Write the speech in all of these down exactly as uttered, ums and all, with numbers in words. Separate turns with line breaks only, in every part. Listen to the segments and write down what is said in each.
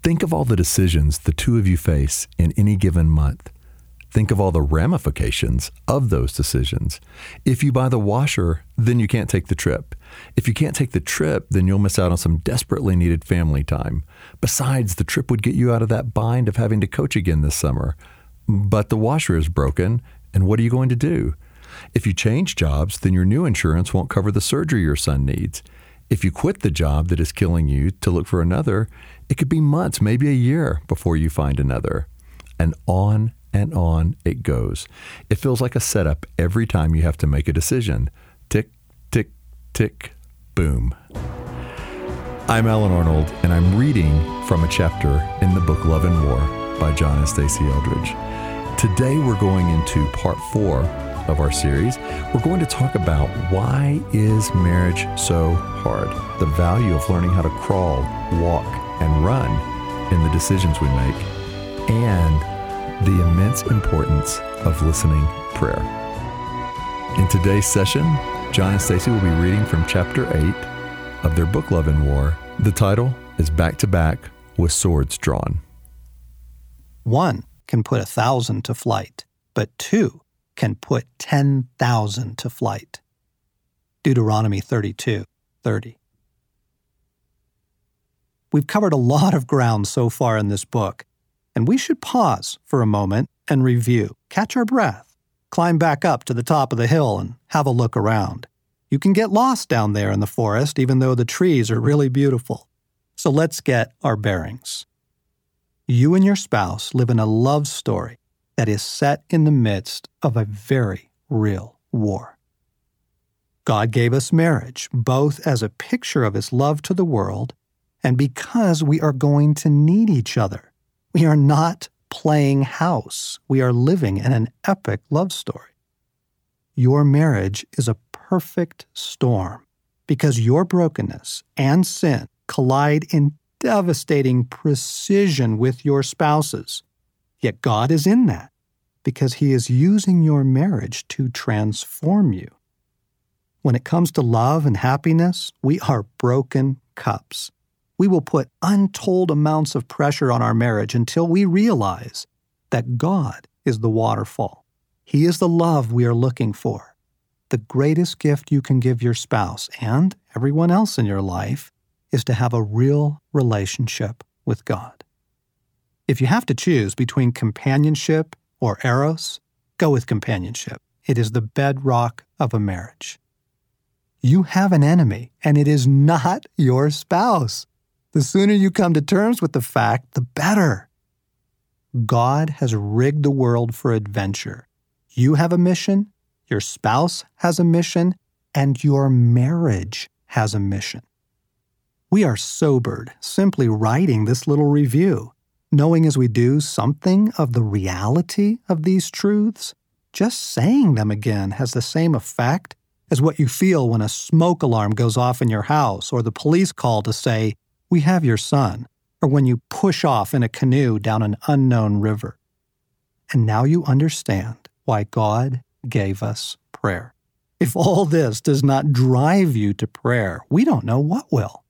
Think of all the decisions the two of you face in any given month. Think of all the ramifications of those decisions. If you buy the washer, then you can't take the trip. If you can't take the trip, then you'll miss out on some desperately needed family time. Besides, the trip would get you out of that bind of having to coach again this summer. But the washer is broken, and what are you going to do? If you change jobs, then your new insurance won't cover the surgery your son needs. If you quit the job that is killing you to look for another, it could be months, maybe a year before you find another. And on and on it goes. It feels like a setup every time you have to make a decision. Tick, tick, tick, boom. I'm Alan Arnold, and I'm reading from a chapter in the book Love and War by John and Stacey Eldredge. Today we're going into part four of our series. We're going to talk about why is marriage so hard? The value of learning how to crawl, walk, and run in the decisions we make, and the immense importance of listening prayer. In today's session, John and Stacey will be reading from chapter eight of their book Love and War. The title is Back to Back with Swords Drawn.
One can put a thousand to flight, but two can put ten thousand to flight. Deuteronomy thirty-two thirty. We've covered a lot of ground so far in this book, and we should pause for a moment and review, catch our breath, climb back up to the top of the hill and have a look around. You can get lost down there in the forest, even though the trees are really beautiful. So let's get our bearings. You and your spouse live in a love story that is set in the midst of a very real war. God gave us marriage, both as a picture of His love to the world and because we are going to need each other. We are not playing house. We are living in an epic love story. Your marriage is a perfect storm because your brokenness and sin collide in devastating precision with your spouse's. Yet God is in that because He is using your marriage to transform you. When it comes to love and happiness, we are broken cups. We will put untold amounts of pressure on our marriage until we realize that God is the waterfall. He is the love we are looking for. The greatest gift you can give your spouse and everyone else in your life is to have a real relationship with God. If you have to choose between companionship or eros, go with companionship. It is the bedrock of a marriage. You have an enemy, and it is not your spouse. The sooner you come to terms with the fact, the better. God has rigged the world for adventure. You have a mission, your spouse has a mission, and your marriage has a mission. We are sobered simply writing this little review, knowing as we do something of the reality of these truths. Just saying them again has the same effect as what you feel when a smoke alarm goes off in your house or the police call to say, "We have your son," or when you push off in a canoe down an unknown river. And now you understand why God gave us prayer. If all this does not drive you to prayer, we don't know what will.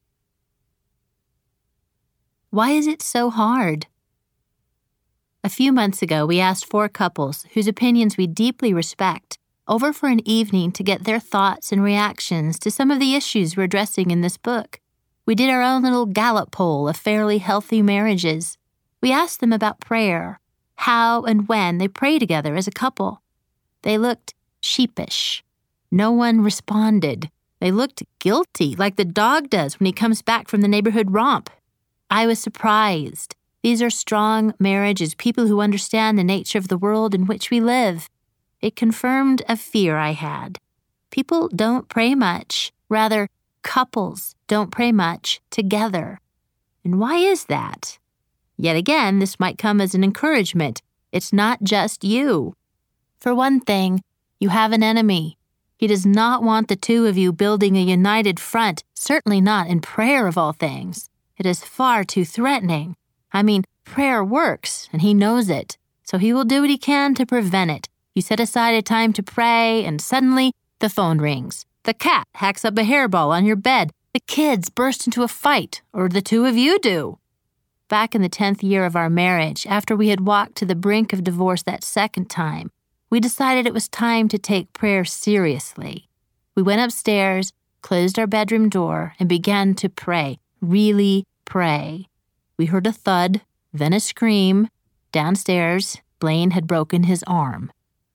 Why is it so hard? A few months ago, we asked four couples whose opinions we deeply respect over for an evening to get their thoughts and reactions to some of the issues we're addressing in this book. We did our own little Gallup poll of fairly healthy marriages. We asked them about prayer, how and when they pray together as a couple. They looked sheepish. No one responded. They looked guilty, like the dog does when he comes back from the neighborhood romp. I was surprised. These are strong marriages, people who understand the nature of the world in which we live. It confirmed a fear I had. People don't pray much. Rather, couples don't pray much together. And why is that? Yet again, this might come as an encouragement. It's not just you. For one thing, you have an enemy. He does not want the two of you building a united front, certainly not in prayer of all things. It is far too threatening. I mean, prayer works, and he knows it, so he will do what he can to prevent it. You set aside a time to pray, and suddenly the phone rings. The cat hacks up a hairball on your bed. The kids burst into a fight, or the two of you do. back in the tenth year of our marriage, after we had walked to the brink of divorce that second time, we decided it was time to take prayer seriously. We went upstairs, closed our bedroom door, and began to pray, really pray. We heard a thud, then a scream. Downstairs, Blaine had broken his arm.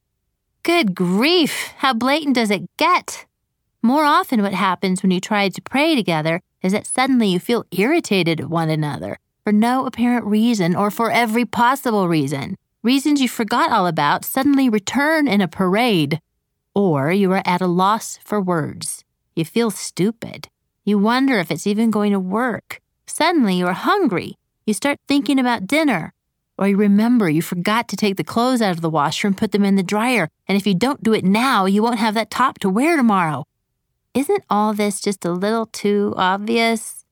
Good grief! How blatant does it get? More often what happens when you try to pray together is that suddenly you feel irritated at one another for no apparent reason or for every possible reason. Reasons you forgot all about suddenly return in a parade. Or you are at a loss for words. You feel stupid. You wonder if it's even going to work. Suddenly you are hungry. You start thinking about dinner. Or you remember you forgot to take the clothes out of the washer and put them in the dryer, and if you don't do it now, you won't have that top to wear tomorrow. Isn't all this just a little too obvious?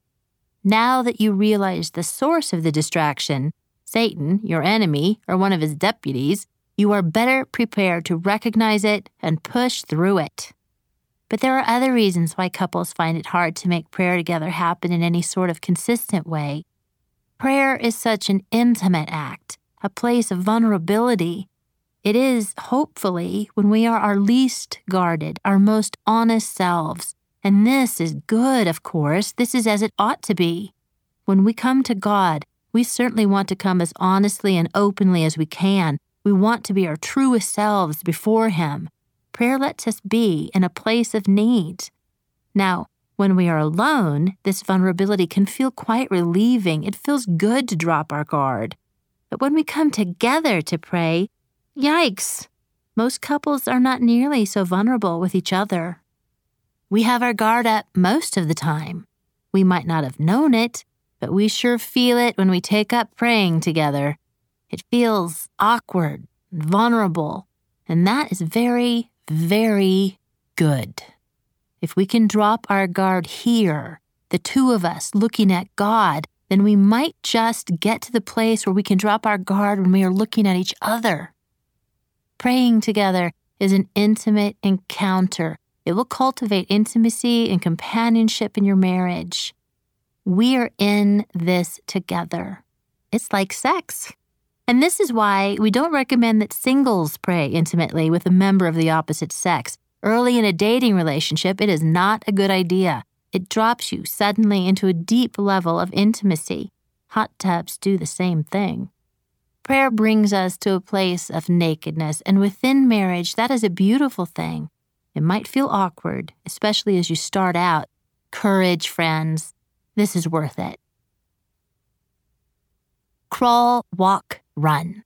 Now that you realize the source of the distraction, Satan, your enemy, or one of his deputies, you are better prepared to recognize it and push through it. But there are other reasons why couples find it hard to make prayer together happen in any sort of consistent way. Prayer is such an intimate act, a place of vulnerability. It is, hopefully, when we are our least guarded, our most honest selves. And this is good, of course. This is as it ought to be. When we come to God, we certainly want to come as honestly and openly as we can. We want to be our truest selves before Him. Prayer lets us be in a place of need. Now, when we are alone, this vulnerability can feel quite relieving. It feels good to drop our guard. But when we come together to pray, yikes! Most couples are not nearly so vulnerable with each other. We have our guard up most of the time. We might not have known it, but we sure feel it when we take up praying together. It feels awkward, vulnerable, and that is very, very good. If we can drop our guard here, the two of us looking at God, then we might just get to the place where we can drop our guard when we are looking at each other. Praying together is an intimate encounter. It will cultivate intimacy and companionship in your marriage. We are in this together. It's like sex. And this is why we don't recommend that singles pray intimately with a member of the opposite sex. Early in a dating relationship, it is not a good idea. It drops you suddenly into a deep level of intimacy. Hot tubs do the same thing. Prayer brings us to a place of nakedness, and within marriage, that is a beautiful thing. It might feel awkward, especially as you start out. Courage, friends. This is worth it. Crawl, walk, run.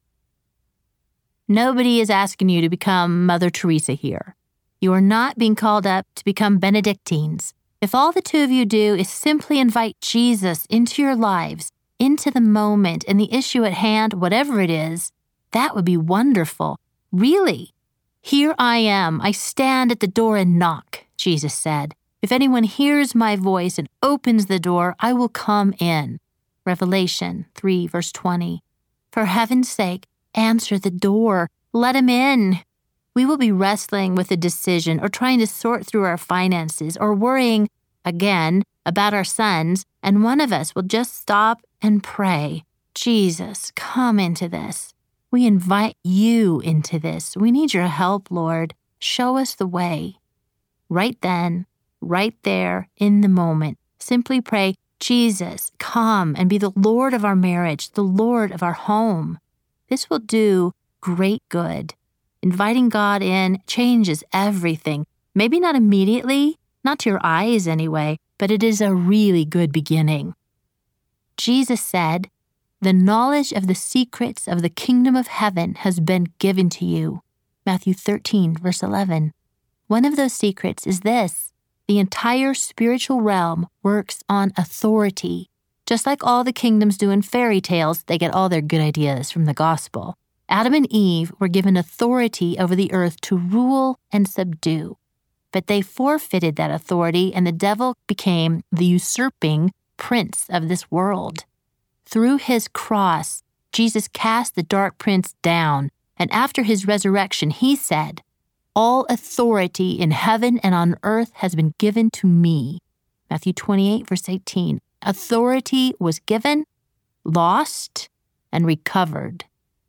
Nobody is asking you to become Mother Teresa here. You are not being called up to become Benedictines. If all the two of you do is simply invite Jesus into your lives, into the moment and the issue at hand, whatever it is, that would be wonderful. Really. Here I am. I stand at the door and knock, Jesus said. If anyone hears my voice and opens the door, I will come in. Revelation three, verse twenty. For heaven's sake, answer the door. Let him in. We will be wrestling with a decision or trying to sort through our finances or worrying, again, about our sons, and one of us will just stop and pray. Jesus, come into this. We invite you into this. We need your help, Lord. Show us the way. Right then, right there, in the moment, simply pray, Jesus, come and be the Lord of our marriage, the Lord of our home. This will do great good. Inviting God in changes everything. Maybe not immediately, not to your eyes anyway, but it is a really good beginning. Jesus said, the knowledge of the secrets of the kingdom of heaven has been given to you. Matthew thirteen, verse eleven. One of those secrets is this. The entire spiritual realm works on authority. Just like all the kingdoms do in fairy tales, they get all their good ideas from the gospel. Adam and Eve were given authority over the earth to rule and subdue. But they forfeited that authority, and the devil became the usurping prince of this world. Through his cross, Jesus cast the dark prince down, and after his resurrection, he said, all authority in heaven and on earth has been given to me. Matthew twenty-eight, verse eighteen. Authority was given. lost and recovered.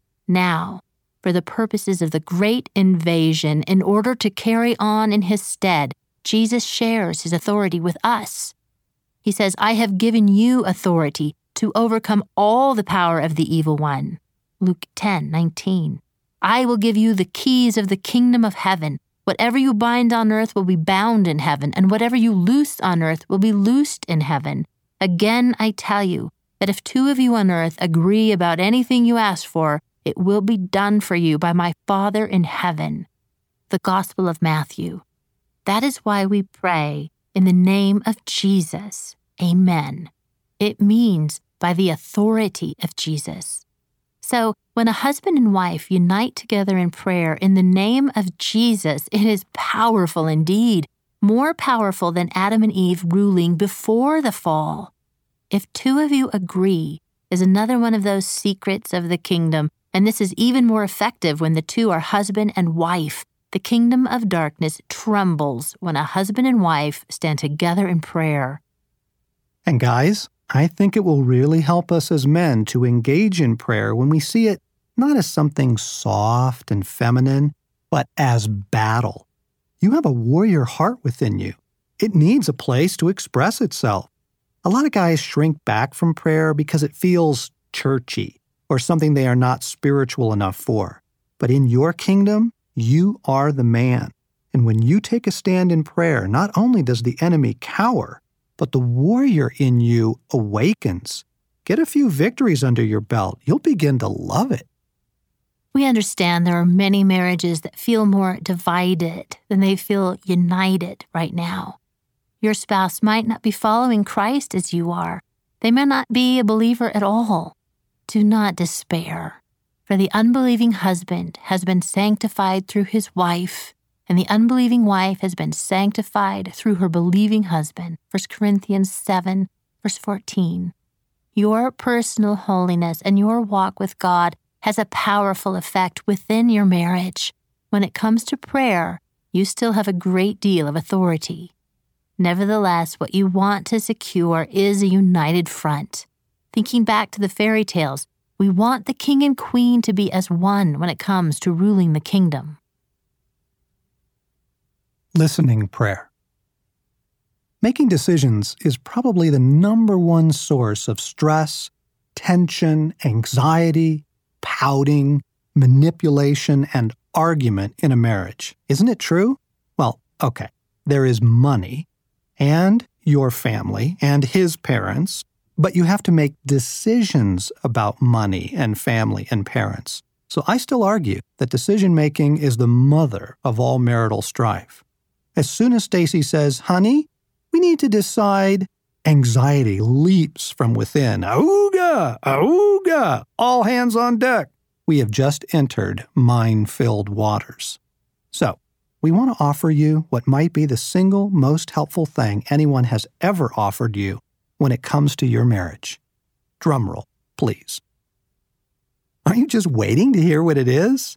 Now, for the purposes of the great invasion, in order to carry on in his stead, Jesus shares his authority with us. He says, I have given you authority to overcome all the power of the evil one. Luke ten nineteen. I will give you the keys of the kingdom of heaven. Whatever you bind on earth will be bound in heaven, and whatever you loose on earth will be loosed in heaven. Again, I tell you that if two of you on earth agree about anything you ask for, it will be done for you by my Father in heaven. The Gospel of Matthew. That is why we pray in the name of Jesus. Amen. It means by the authority of Jesus. So, when a husband and wife unite together in prayer in the name of Jesus, it is powerful indeed, more powerful than Adam and Eve ruling before the fall. If two of you agree is another one of those secrets of the kingdom, and this is even more effective when the two are husband and wife. The kingdom of darkness trembles when a husband and wife stand together in prayer.
And guys, I think it will really help us as men to engage in prayer when we see it not as something soft and feminine, but as battle. You have a warrior heart within you. It needs a place to express itself. A lot of guys shrink back from prayer because it feels churchy or something they are not spiritual enough for. But in your kingdom, you are the man. And when you take a stand in prayer, not only does the enemy cower, but the warrior in you awakens. Get a few victories under your belt. You'll begin to love it.
We understand there are many marriages that feel more divided than they feel united right now. Your spouse might not be following Christ as you are. They may not be a believer at all. Do not despair, for the unbelieving husband has been sanctified through his wife, and the unbelieving wife has been sanctified through her believing husband. First Corinthians seven, verse fourteen. Your personal holiness and your walk with God has a powerful effect within your marriage. When it comes to prayer, you still have a great deal of authority. Nevertheless, what you want to secure is a united front. Thinking back to the fairy tales, we want the king and queen to be as one when it comes to ruling the kingdom.
Listening prayer. Making decisions is probably the number one source of stress, tension, anxiety, pouting, manipulation, and argument in a marriage. Isn't it true? Well, okay, there is money, and your family, and his parents, but you have to make decisions about money and family and parents. So I still argue that decision-making is the mother of all marital strife. As soon as Stacy says, honey, we need to decide, anxiety leaps from within. Auga! Auga! All hands on deck. We have just entered mine-filled waters. So, we want to offer you what might be the single most helpful thing anyone has ever offered you when it comes to your marriage. Drumroll, please. Aren't you just waiting to hear what it is?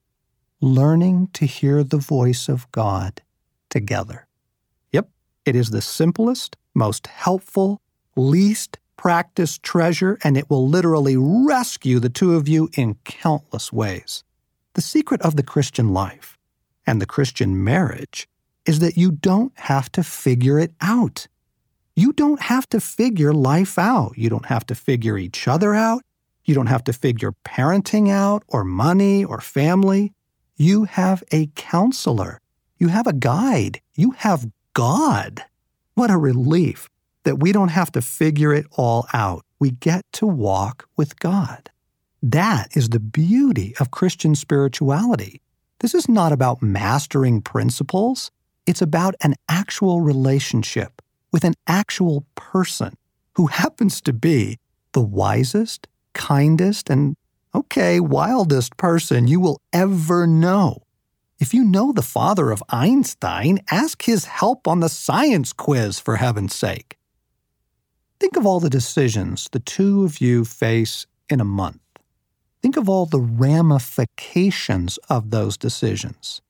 Learning to hear the voice of God together. Yep, it is the simplest, most helpful, least practiced treasure, and it will literally rescue the two of you in countless ways. The secret of the Christian life and the Christian marriage is that you don't have to figure it out. You don't have to figure life out. You don't have to figure each other out. You don't have to figure parenting out or money or family. You have a counselor. You have a guide. You have God. What a relief that we don't have to figure it all out. We get to walk with God. That is the beauty of Christian spirituality. This is not about mastering principles. It's about an actual relationship with an actual person who happens to be the wisest, kindest, and, okay, wildest person you will ever know. If you know the father of Einstein, ask his help on the science quiz, for heaven's sake. Think of all the decisions the two of you face in a month. Think of all the ramifications of those decisions.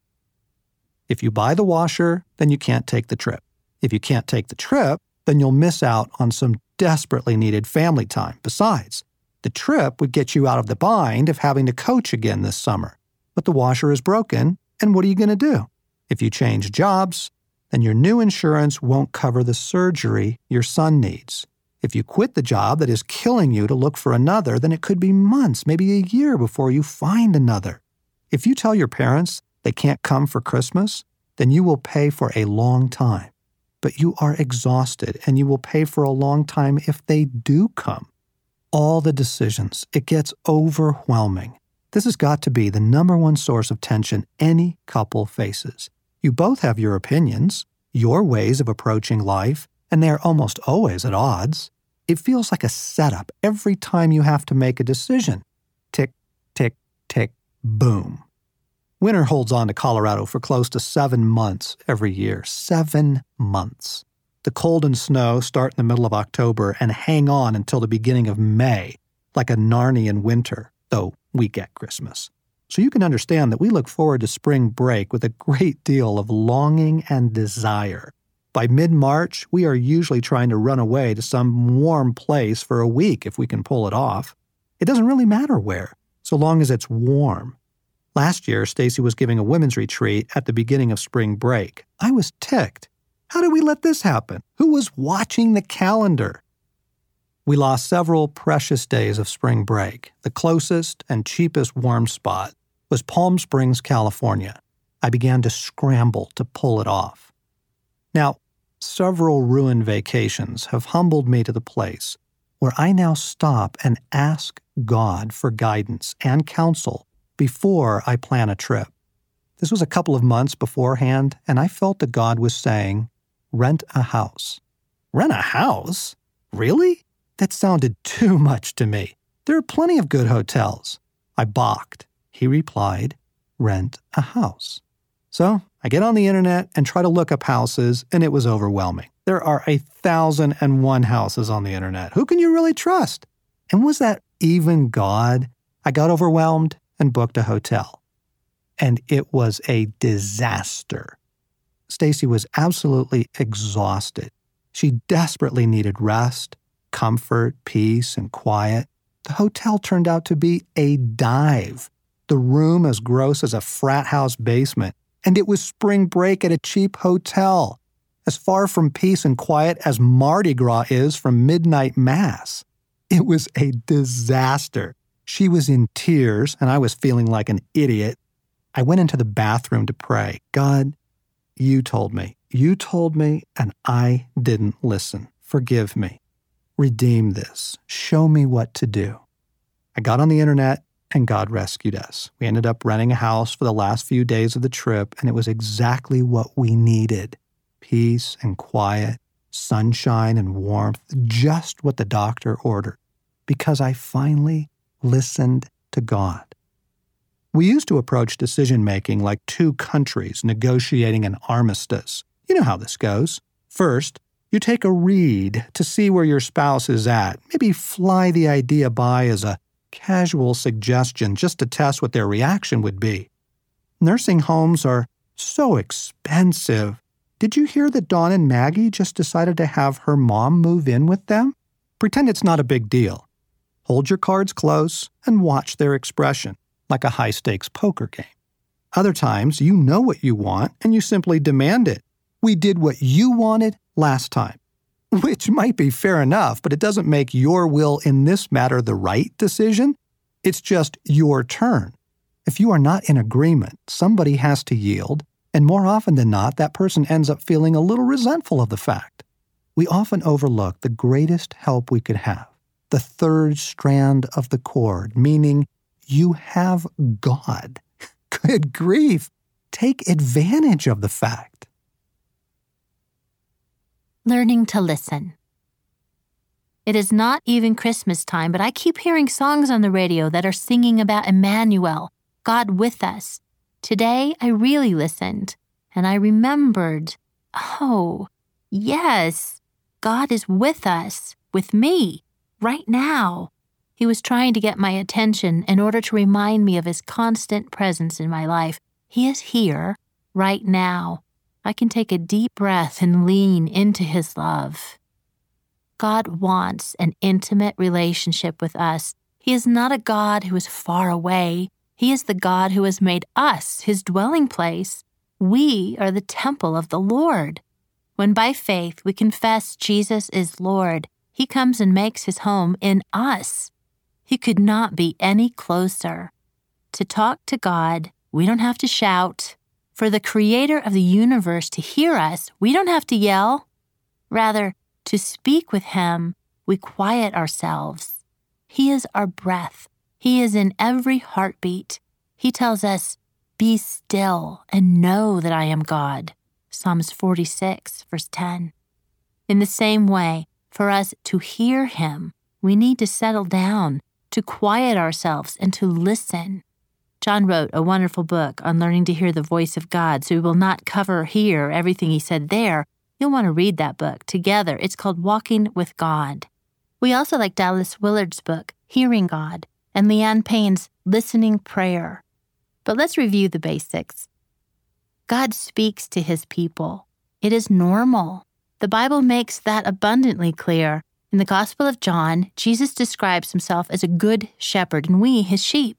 If you buy the washer, then you can't take the trip. If you can't take the trip, then you'll miss out on some desperately needed family time. Besides, the trip would get you out of the bind of having to coach again this summer. But the washer is broken, and what are you going to do? If you change jobs, then your new insurance won't cover the surgery your son needs. If you quit the job that is killing you to look for another, then it could be months, maybe a year before you find another. If you tell your parents they can't come for Christmas, then you will pay for a long time. But you are exhausted, and you will pay for a long time if they do come. All the decisions, it gets overwhelming. This has got to be the number one source of tension any couple faces. You both have your opinions, your ways of approaching life, and they are almost always at odds. It feels like a setup every time you have to make a decision. Tick, tick, tick, boom. Winter holds on to Colorado for close to seven months every year. Seven months. The cold and snow start in the middle of October and hang on until the beginning of May, like a Narnian winter, though we get Christmas. So you can understand that we look forward to spring break with a great deal of longing and desire. By mid-March, we are usually trying to run away to some warm place for a week if we can pull it off. It doesn't really matter where, so long as it's warm. Last year, Stacy was giving a women's retreat at the beginning of spring break. I was ticked. How did we let this happen? Who was watching the calendar? We lost several precious days of spring break. The closest and cheapest warm spot was Palm Springs, California. I began to scramble to pull it off. Now, several ruined vacations have humbled me to the place where I now stop and ask God for guidance and counsel before I plan a trip. This was a couple of months beforehand, and I felt that God was saying, rent a house. Rent a house? Really? That sounded too much to me. There are plenty of good hotels. I balked. He replied, rent a house. So I get on the internet and try to look up houses, and it was overwhelming. There are a thousand and one houses on the internet. Who can you really trust? And was that even God? I got overwhelmed and booked a hotel. And it was a disaster. Stacy was absolutely exhausted. She desperately needed rest, comfort, peace, and quiet. The hotel turned out to be a dive. The room as gross as a frat house basement. And it was spring break at a cheap hotel, as far from peace and quiet as Mardi Gras is from midnight mass. It was a disaster. She was in tears, and I was feeling like an idiot. I went into the bathroom to pray. God, you told me. You told me, and I didn't listen. Forgive me. Redeem this. Show me what to do. I got on the internet, and God rescued us. We ended up renting a house for the last few days of the trip, and it was exactly what we needed. Peace and quiet, sunshine and warmth, just what the doctor ordered, because I finally listened to God. We used to approach decision-making like two countries negotiating an armistice. You know how this goes. First, you take a read to see where your spouse is at. Maybe fly the idea by as a casual suggestion just to test what their reaction would be. Nursing homes are so expensive. Did you hear that Dawn and Maggie just decided to have her mom move in with them? Pretend it's not a big deal. Hold your cards close and watch their expression, like a high-stakes poker game. Other times, you know what you want and you simply demand it. We did what you wanted last time. Which might be fair enough, but it doesn't make your will in this matter the right decision. It's just your turn. If you are not in agreement, somebody has to yield, and more often than not, that person ends up feeling a little resentful of the fact. We often overlook the greatest help we could have, the third strand of the cord, meaning you have God. Good grief. Take advantage of the fact.
Learning to listen. It is not even Christmas time, but I keep hearing songs on the radio that are singing about Emmanuel, God with us. Today, I really listened, and I remembered, oh, yes, God is with us, with me, right now. He was trying to get my attention in order to remind me of His constant presence in my life. He is here, right now. I can take a deep breath and lean into His love. God wants an intimate relationship with us. He is not a God who is far away. He is the God who has made us his dwelling place. We are the temple of the Lord. When by faith we confess Jesus is Lord, he comes and makes his home in us. He could not be any closer. To talk to God, we don't have to shout. For the Creator of the universe to hear us, we don't have to yell. Rather, to speak with him, we quiet ourselves. He is our breath. He is in every heartbeat. He tells us, "Be still and know that I am God." Psalms forty-six, verse ten. In the same way, for us to hear him, we need to settle down, to quiet ourselves, and to listen. John wrote a wonderful book on learning to hear the voice of God, so we will not cover here everything he said there. You'll want to read that book together. It's called Walking with God. We also like Dallas Willard's book, Hearing God, and Leanne Payne's Listening Prayer. But let's review the basics. God speaks to his people. It is normal. The Bible makes that abundantly clear. In the Gospel of John, Jesus describes himself as a good shepherd, and we his sheep.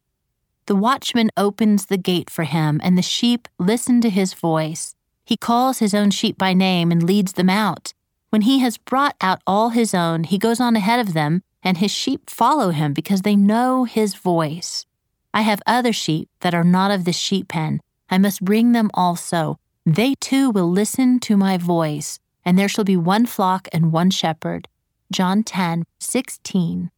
The watchman opens the gate for him, and the sheep listen to his voice. He calls his own sheep by name and leads them out. When he has brought out all his own, he goes on ahead of them, and his sheep follow him because they know his voice. I have other sheep that are not of this sheep pen. I must bring them also. They too will listen to my voice, and there shall be one flock and one shepherd. John ten, sixteen.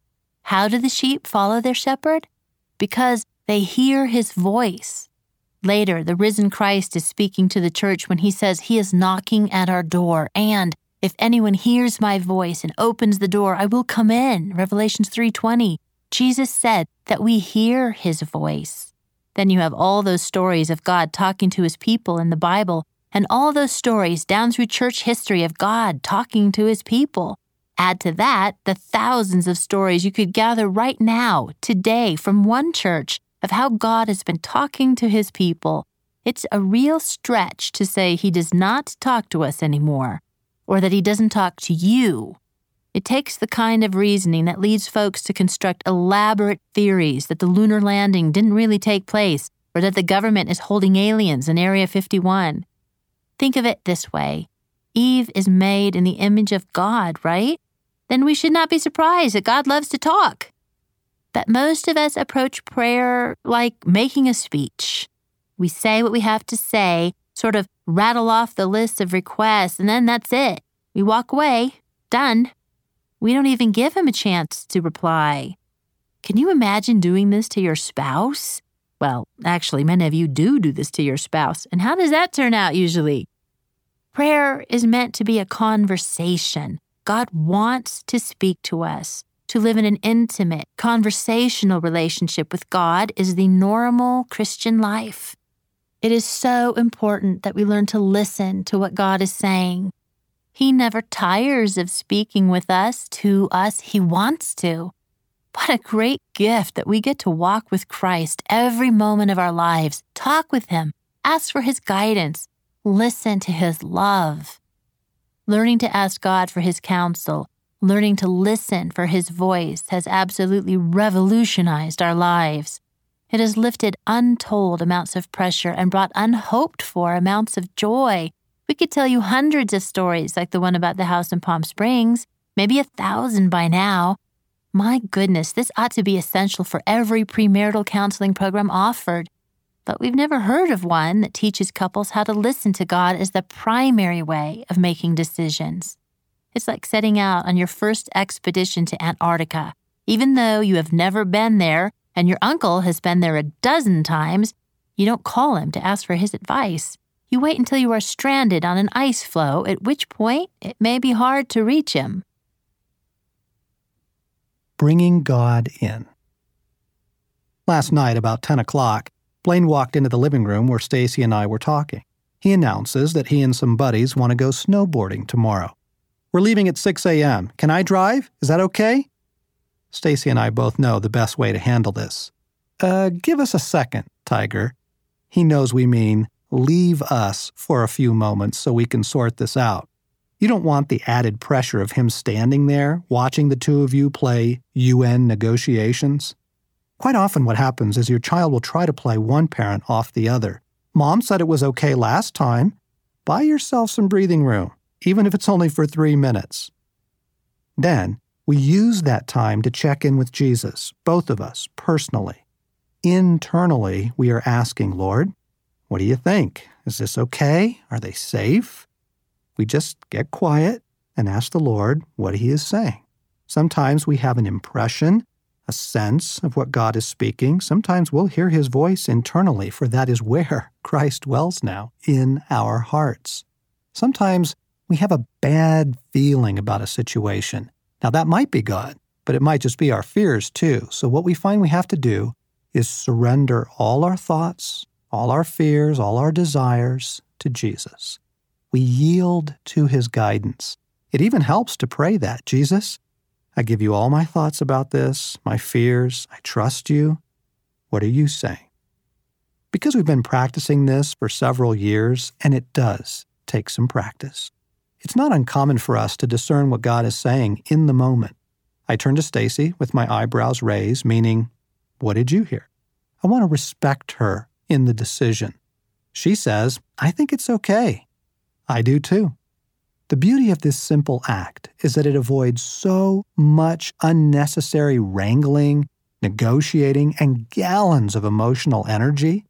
How do the sheep follow their shepherd? Because they hear his voice. Later, the risen Christ is speaking to the church when he says he is knocking at our door, and if anyone hears my voice and opens the door, I will come in. Revelation three twenty. Jesus said that we hear his voice. Then you have all those stories of God talking to his people in the Bible, and all those stories down through church history of God talking to his people. Add to that the thousands of stories you could gather right now, today, from one church of how God has been talking to his people. It's a real stretch to say he does not talk to us anymore, or that he doesn't talk to you. It takes the kind of reasoning that leads folks to construct elaborate theories that the lunar landing didn't really take place, or that the government is holding aliens in Area fifty-one. Think of it this way. Eve is made in the image of God, right? Then we should not be surprised that God loves to talk. But most of us approach prayer like making a speech. We say what we have to say, sort of rattle off the list of requests, and then that's it. We walk away. Done. We don't even give him a chance to reply. Can you imagine doing this to your spouse? Well, actually, many of you do do this to your spouse. And how does that turn out usually? Prayer is meant to be a conversation. God wants to speak to us. To live in an intimate, conversational relationship with God is the normal Christian life. It is so important that we learn to listen to what God is saying. He never tires of speaking with us, to us. He wants to. What a great gift that we get to walk with Christ every moment of our lives, talk with him, ask for his guidance, listen to his love. Learning to ask God for his counsel, learning to listen for his voice has absolutely revolutionized our lives. It has lifted untold amounts of pressure and brought unhoped-for amounts of joy. We could tell you hundreds of stories like the one about the house in Palm Springs, maybe a thousand by now. My goodness, this ought to be essential for every premarital counseling program offered. But we've never heard of one that teaches couples how to listen to God as the primary way of making decisions. It's like setting out on your first expedition to Antarctica. Even though you have never been there and your uncle has been there a dozen times, you don't call him to ask for his advice. You wait until you are stranded on an ice floe, at which point it may be hard to reach him.
Bringing God in. Last night, about ten o'clock, Blaine walked into the living room where Stacy and I were talking. He announces that he and some buddies want to go snowboarding tomorrow. We're leaving at six a.m. Can I drive? Is that okay? Stacy and I both know the best way to handle this. Uh, give us a second, Tiger. He knows we mean leave us for a few moments so we can sort this out. You don't want the added pressure of him standing there, watching the two of you play U N negotiations. Quite often what happens is your child will try to play one parent off the other. Mom said it was okay last time. Buy yourself some breathing room, even if it's only for three minutes. Then, we use that time to check in with Jesus, both of us, personally. Internally, we are asking, Lord, what do you think? Is this okay? Are they safe? We just get quiet and ask the Lord what he is saying. Sometimes we have an impression, a sense of what God is speaking. Sometimes we'll hear his voice internally, for that is where Christ dwells now, in our hearts. Sometimes we have a bad feeling about a situation. Now that might be God, but it might just be our fears too. So what we find we have to do is surrender all our thoughts, all our fears, all our desires to Jesus. We yield to his guidance. It even helps to pray that, Jesus, I give you all my thoughts about this, my fears. I trust you. What are you saying? Because we've been practicing this for several years, and it does take some practice, it's not uncommon for us to discern what God is saying in the moment. I turn to Stacy with my eyebrows raised, meaning, what did you hear? I want to respect her in the decision. She says, I think it's okay. I do too. The beauty of this simple act is that it avoids so much unnecessary wrangling, negotiating, and gallons of emotional energy.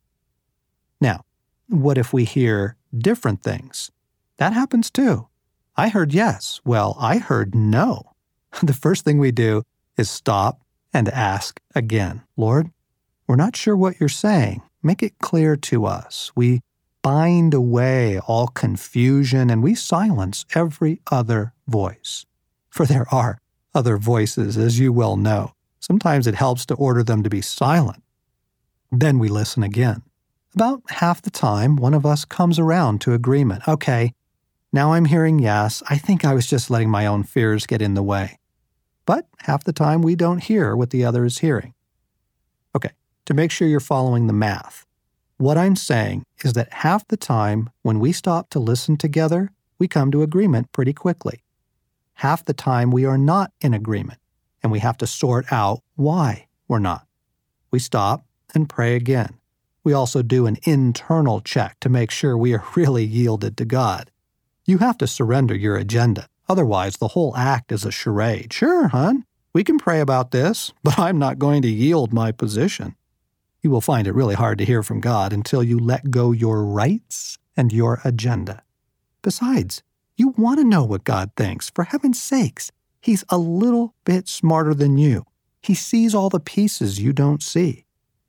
Now, what if we hear different things? That happens too. I heard yes. Well, I heard no. The first thing we do is stop and ask again, Lord, we're not sure what you're saying. Make it clear to us. We bind away all confusion and we silence every other voice. For there are other voices, as you well know. Sometimes it helps to order them to be silent. Then we listen again. About half the time, one of us comes around to agreement. Okay, now I'm hearing yes. I think I was just letting my own fears get in the way. But half the time, we don't hear what the other is hearing. Okay, to make sure you're following the math, what I'm saying is that half the time when we stop to listen together, we come to agreement pretty quickly. Half the time we are not in agreement, and we have to sort out why we're not. We stop and pray again. We also do an internal check to make sure we are really yielded to God. You have to surrender your agenda. Otherwise, the whole act is a charade. Sure, hon, we can pray about this, but I'm not going to yield my position. You will find it really hard to hear from God until you let go your rights and your agenda. Besides, you want to know what God thinks. For heaven's sakes, he's a little bit smarter than you. He sees all the pieces you don't see.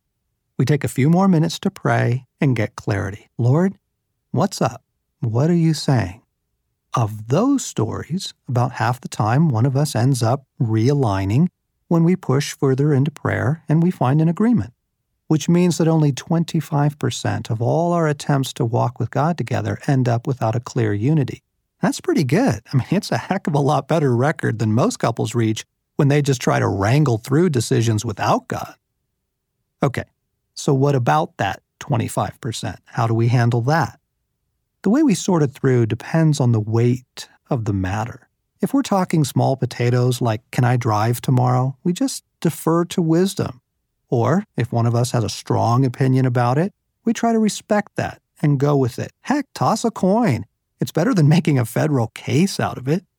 We take a few more minutes to pray and get clarity. Lord, what's up? What are you saying? Of those stories, about half the time one of us ends up realigning when we push further into prayer and we find an agreement, which means that only twenty-five percent of all our attempts to walk with God together end up without a clear unity. That's pretty good. I mean, it's a heck of a lot better record than most couples reach when they just try to wrangle through decisions without God. Okay, so what about that twenty-five percent? How do we handle that? The way we sort it through depends on the weight of the matter. If we're talking small potatoes like, can I drive tomorrow? We just defer to wisdom. Or if one of us has a strong opinion about it, we try to respect that and go with it. Heck, toss a coin. It's better than making a federal case out of it.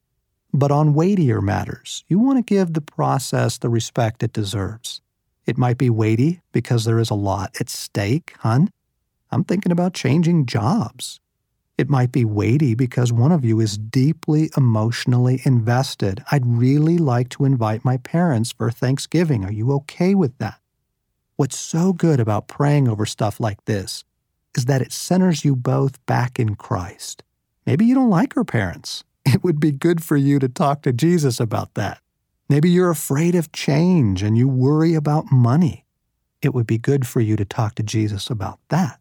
But on weightier matters, you want to give the process the respect it deserves. It might be weighty because there is a lot at stake, hun. I'm thinking about changing jobs. It might be weighty because one of you is deeply emotionally invested. I'd really like to invite my parents for Thanksgiving. Are you okay with that? What's so good about praying over stuff like this is that it centers you both back in Christ. Maybe you don't like her parents. It would be good for you to talk to Jesus about that. Maybe you're afraid of change and you worry about money. It would be good for you to talk to Jesus about that.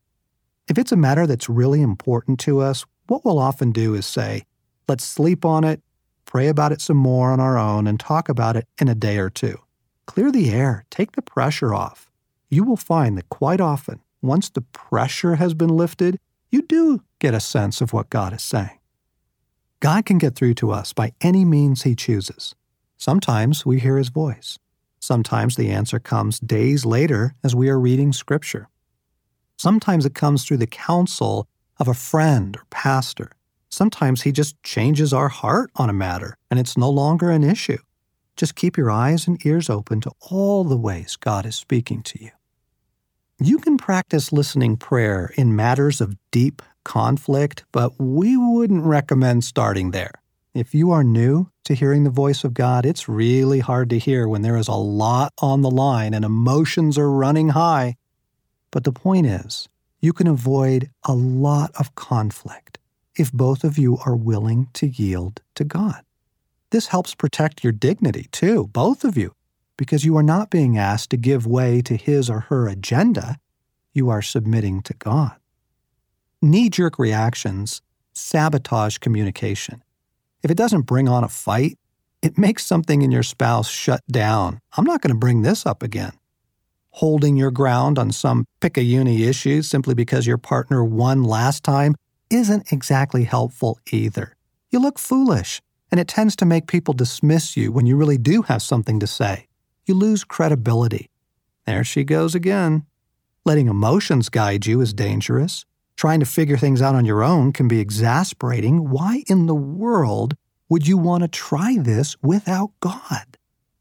If it's a matter that's really important to us, what we'll often do is say, let's sleep on it, pray about it some more on our own, and talk about it in a day or two. Clear the air, take the pressure off. You will find that quite often, once the pressure has been lifted, you do get a sense of what God is saying. God can get through to us by any means he chooses. Sometimes we hear his voice. Sometimes the answer comes days later as we are reading Scripture. Sometimes it comes through the counsel of a friend or pastor. Sometimes he just changes our heart on a matter, and it's no longer an issue. Just keep your eyes and ears open to all the ways God is speaking to you. You can practice listening prayer in matters of deep conflict, but we wouldn't recommend starting there. If you are new to hearing the voice of God, it's really hard to hear when there is a lot on the line and emotions are running high. But the point is, you can avoid a lot of conflict if both of you are willing to yield to God. This helps protect your dignity, too, both of you, because you are not being asked to give way to his or her agenda. You are submitting to God. Knee-jerk reactions sabotage communication. If it doesn't bring on a fight, it makes something in your spouse shut down. I'm not going to bring this up again. Holding your ground on some pick-a-uni issue simply because your partner won last time isn't exactly helpful either. You look foolish, and it tends to make people dismiss you when you really do have something to say. You lose credibility. There she goes again. Letting emotions guide you is dangerous. Trying to figure things out on your own can be exasperating. Why in the world would you want to try this without God?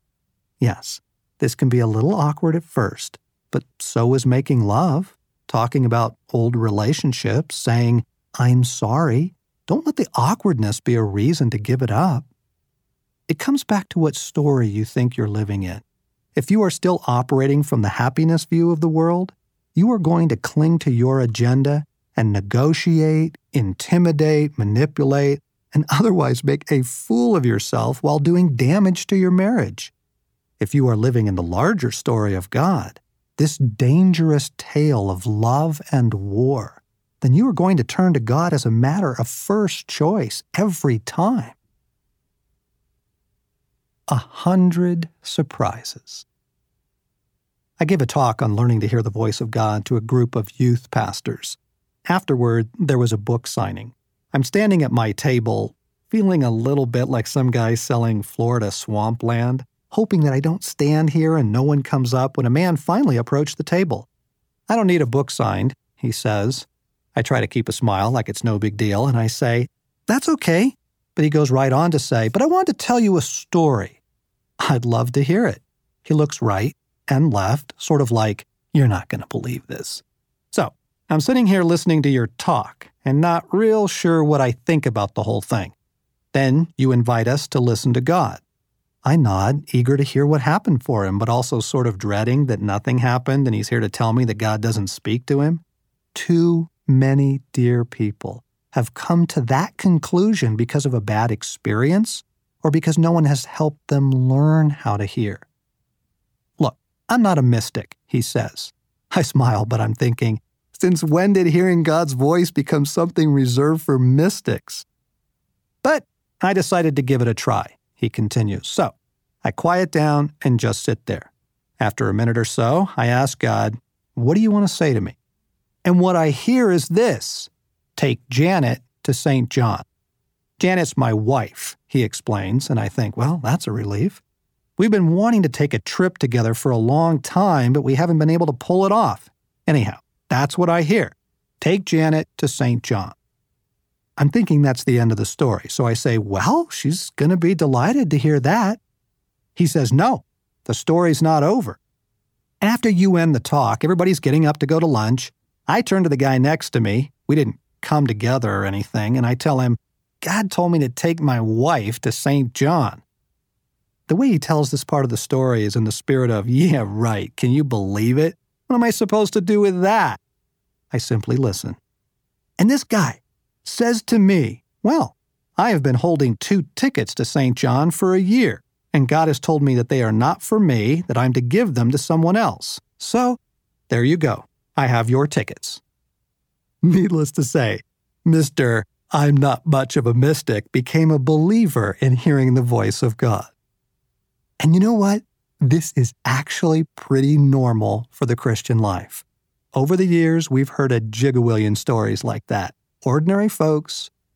Yes, this can be a little awkward at first, but so is making love, talking about old relationships, saying, I'm sorry. Don't let the awkwardness be a reason to give it up. It comes back to what story you think you're living in. If you are still operating from the happiness view of the world, you are going to cling to your agenda and negotiate, intimidate, manipulate, and otherwise make a fool of yourself while doing damage to your marriage. If you are living in the larger story of God, this dangerous tale of love and war, then you are going to turn to God as a matter of first choice every time. A hundred surprises. I gave a talk on learning to hear the voice of God to a group of youth pastors. Afterward, there was a book signing. I'm standing at my table, feeling a little bit like some guy selling Florida swampland, hoping that I don't stand here and no one comes up when a man finally approached the table. I don't need a book signed, he says. I try to keep a smile like it's no big deal, and I say, that's okay. But he goes right on to say, but I want to tell you a story. I'd love to hear it. He looks right and left, sort of like, you're not going to believe this. So, I'm sitting here listening to your talk and not real sure what I think about the whole thing. Then you invite us to listen to God. I nod, eager to hear what happened for him, but also sort of dreading that nothing happened and he's here to tell me that God doesn't speak to him. Too many dear people have come to that conclusion because of a bad experience or because no one has helped them learn how to hear. Look, I'm not a mystic, he says. I smile, but I'm thinking, since when did hearing God's voice become something reserved for mystics? But I decided to give it a try, he continues. So I quiet down and just sit there. After a minute or so, I ask God, what do you want to say to me? And what I hear is this: take Janet to Saint John. Janet's my wife, he explains, and I think, well, that's a relief. We've been wanting to take a trip together for a long time, but we haven't been able to pull it off. Anyhow, that's what I hear. Take Janet to Saint John. I'm thinking that's the end of the story, so I say, well, she's going to be delighted to hear that. He says, no, the story's not over. After you end the talk, everybody's getting up to go to lunch. I turn to the guy next to me. We didn't come together or anything, and I tell him, God told me to take my wife to Saint John. The way he tells this part of the story is in the spirit of, yeah, right, can you believe it? What am I supposed to do with that? I simply listen. And this guy says to me, well, I have been holding two tickets to Saint John for a year, and God has told me that they are not for me, that I'm to give them to someone else. So, there you go. I have your tickets. Needless to say, Mister I'm not much of a mystic became a believer in hearing the voice of God. And you know what? This is actually pretty normal for the Christian life. Over the years, we've heard a jigawillion stories like that. Ordinary folks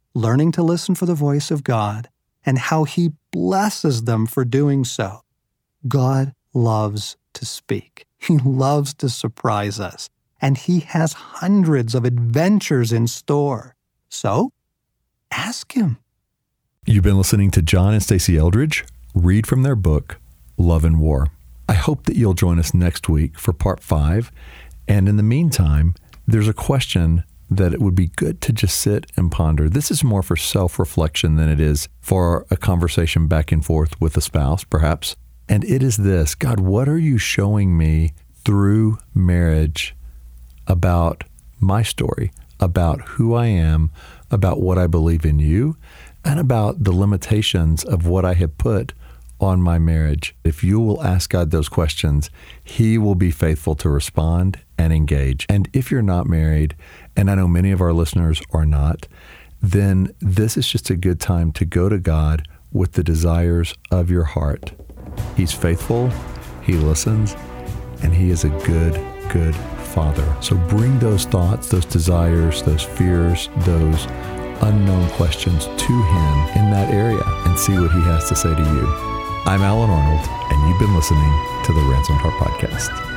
learning to listen for the voice of God, and how He blesses them for doing so. God loves to speak. He loves to surprise us, and He has hundreds of adventures in store. So, ask Him.
You've been listening to John and Stacey Eldridge read from their book, Love and War. I hope that you'll join us next week for part five. And in the meantime, there's a question that it would be good to just sit and ponder. This is more for self-reflection than it is for a conversation back and forth with a spouse, perhaps. And it is this: God, what are you showing me through marriage about my story, about who I am, about what I believe in you, and about the limitations of what I have put on my marriage? If you will ask God those questions, He will be faithful to respond and engage. And if you're not married, and I know many of our listeners are not, then this is just a good time to go to God with the desires of your heart. He's faithful, He listens, and He is a good, good Father. So bring those thoughts, those desires, those fears, those unknown questions to Him in that area and see what He has to say to you. I'm Alan Arnold, and you've been listening to the Ransomed Heart Podcast.